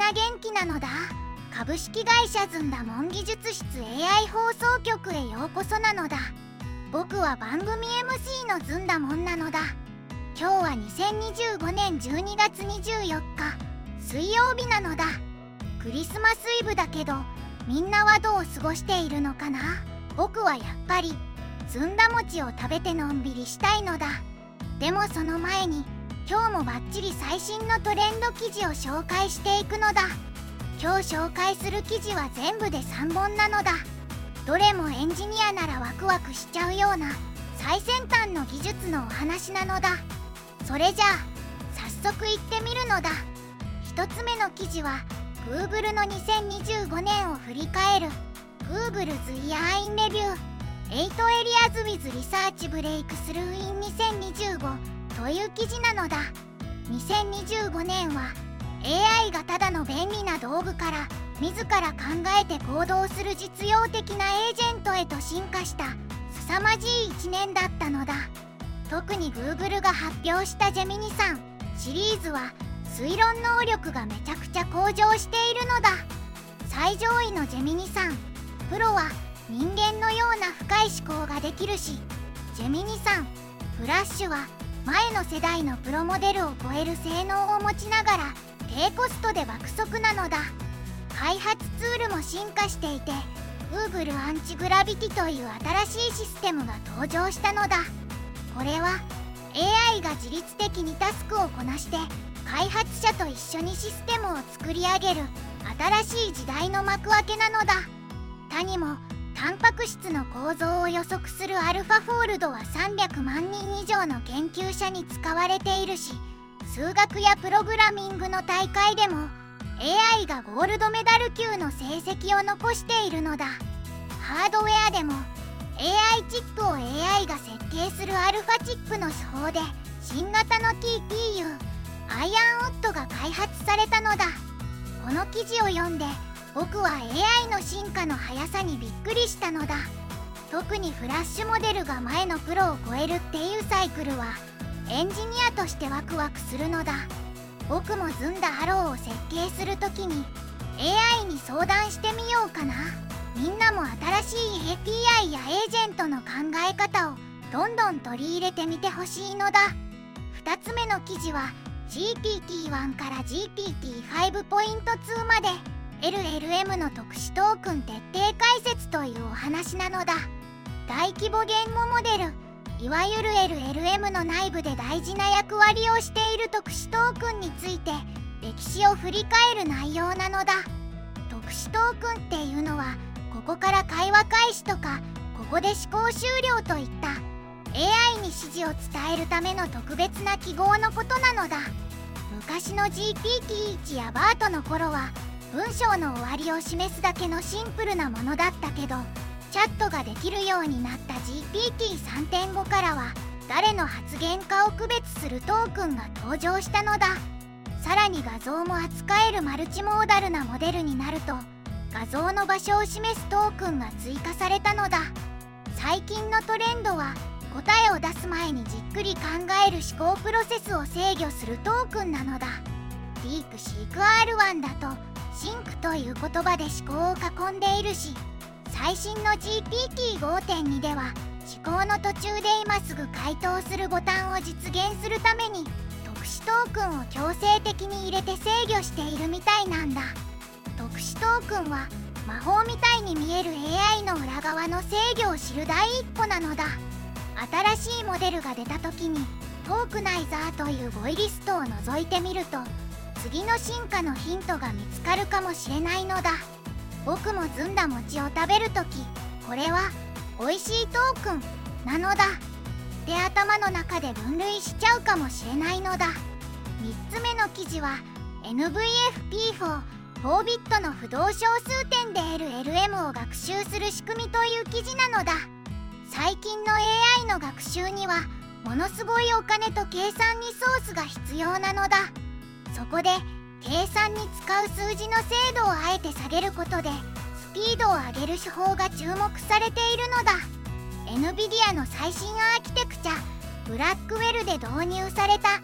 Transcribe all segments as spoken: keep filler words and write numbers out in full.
な元気なのだ。株式会社ずんだもん技術室 エーアイ 放送局へようこそなのだ。僕は番組 エムシー のずんだもんなのだ。今日はにせんにじゅうごねんじゅうにがつにじゅうよっか水曜日なのだ。クリスマスイブだけどみんなはどう過ごしているのかな。僕はやっぱりずんだ餅を食べてのんびりしたいのだ。でもその前に今日もバッチリ最新のトレンド記事を紹介していくのだ。今日紹介する記事は全部でさんぼんなのだ。どれもエンジニアならワクワクしちゃうような最先端の技術のお話なのだ。それじゃあ早速いってみるのだ。ひとつめの記事は Google のにせんにじゅうごねんを振り返る Google's Year in Review エイト Areas with Research Breakthrough in にせんにじゅうごという記事なのだ。にせんにじゅうごねんは エーアイ がただの便利な道具から自ら考えて行動する実用的なエージェントへと進化した凄まじいいちねんだったのだ。特に Google が発表したジェミニさんシリーズは推論能力がめちゃくちゃ向上しているのだ。最上位のジェミニさんプロは人間のような深い思考ができるし、ジェミニさんフラッシュは前の世代のプロモデルを超える性能を持ちながら低コストで爆速なのだ。開発ツールも進化していて Google アンチグラビティという新しいシステムが登場したのだ。これは エーアイ が自律的にタスクをこなして開発者と一緒にシステムを作り上げる新しい時代の幕開けなのだ。他にもタンパク質の構造を予測するアルファフォールドはさんびゃくまんにん以上の研究者に使われているし、数学やプログラミングの大会でも エーアイ がゴールドメダル級の成績を残しているのだ。ハードウェアでも エーアイ チップを エーアイ が設計するアルファチップの手法で新型の ティーピーユー アイアンウッドが開発されたのだ。この記事を読んで僕は エーアイ の進化の速さにびっくりしたのだ。特にフラッシュモデルが前のプロを超えるっていうサイクルはエンジニアとしてワクワクするのだ。僕もずんだハローを設計するときに エーアイ に相談してみようかな。みんなも新しい エーピーアイ やエージェントの考え方をどんどん取り入れてみてほしいのだ。ふたつめの記事は ジーピーティーワン から ジーピーティーファイブポイントツー まで エルエルエム の特殊トークン徹底解説というお話なのだ。大規模言語モデルいわゆる エルエルエム の内部で大事な役割をしている特殊トークンについて歴史を振り返る内容なのだ。特殊トークンっていうのはここから会話開始とかここで思考終了といった エーアイ に指示を伝えるための特別な記号のことなのだ。昔の ジーピーティーワン やバートの頃は文章の終わりを示すだけのシンプルなものだったけど、チャットができるようになった ジーピーティースリーてんご からは誰の発言かを区別するトークンが登場したのだ。さらに画像も扱えるマルチモーダルなモデルになると画像の場所を示すトークンが追加されたのだ。最近のトレンドは答えを出す前にじっくり考える思考プロセスを制御するトークンなのだ。ディープシーク アールワン だとシンクという言葉で思考を囲んでいるし、最新の ジーピーティーごてんに では思考の途中で今すぐ回答するボタンを実現するために特殊トークンを強制的に入れて制御しているみたいなんだ。特殊トークンは魔法みたいに見える エーアイ の裏側の制御を知る第一歩なのだ。新しいモデルが出た時にトークナイザーという語彙リストを覗いてみると次の進化のヒントが見つかるかもしれないのだ。僕もずんだ餅を食べるとき、これは美味しいトークンなのだって頭の中で分類しちゃうかもしれないのだ。みっつめの記事は エヌブイエフピーフォー フォービットの不動小数点で エルエルエム を学習する仕組みという記事なのだ。最近の エーアイ の学習にはものすごいお金と計算にソースが必要なのだ。そこで計算に使う数字の精度をあえて下げることでスピードを上げる手法が注目されているのだ。 エヌビディア の最新アーキテクチャブラックウェルで導入された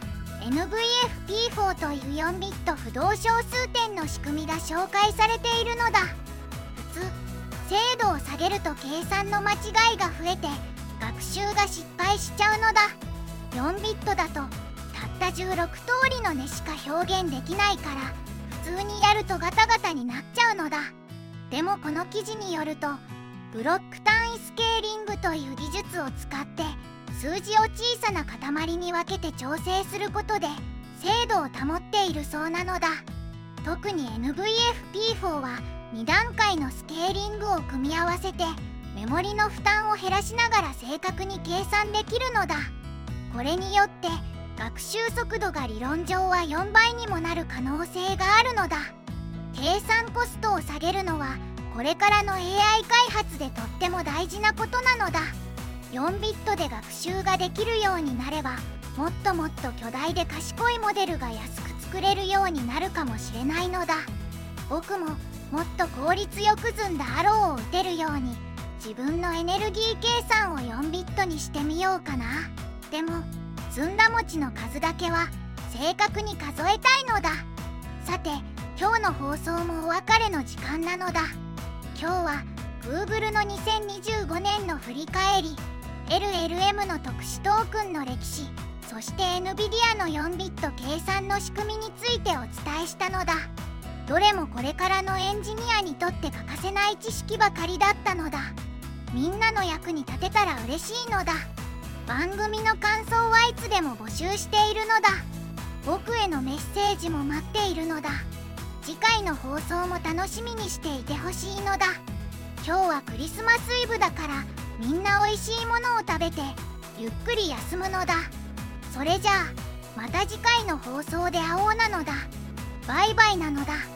エヌブイエフピーフォー というよんビット不動小数点の仕組みが紹介されているのだ。普通、精度を下げると計算の間違いが増えて学習が失敗しちゃうのだ。よんビットだとたったじゅうろく通りの値しか表現できないから普通にやるとガタガタになっちゃうのだ。でもこの記事によるとブロック単位スケーリングという技術を使って数字を小さな塊に分けて調整することで精度を保っているそうなのだ。特に エヌブイエフピーフォー はに段階のスケーリングを組み合わせてメモリの負担を減らしながら正確に計算できるのだ。これによって学習速度が理論上はよんばいにもなる可能性があるのだ。計算コストを下げるのはこれからの エーアイ 開発でとっても大事なことなのだ。よんビットで学習ができるようになればもっともっと巨大で賢いモデルが安く作れるようになるかもしれないのだ。僕ももっと効率よく積んだアローを打てるように自分のエネルギー計算をよんビットにしてみようかな。でもずんだ餅の数だけは正確に数えたいのだ。さて今日の放送もお別れの時間なのだ。今日は Google のにせんにじゅうごねんの振り返り、 エルエルエム の特殊トークンの歴史、そして エヌビディア のよんビット計算の仕組みについてお伝えしたのだ。どれもこれからのエンジニアにとって欠かせない知識ばかりだったのだ。みんなの役に立てたら嬉しいのだ。番組の感想はいつでも募集しているのだ。僕へのメッセージも待っているのだ。次回の放送も楽しみにしていてほしいのだ。今日はクリスマスイブだからみんなおいしいものを食べてゆっくり休むのだ。それじゃあまた次回の放送で会おうなのだ。バイバイなのだ。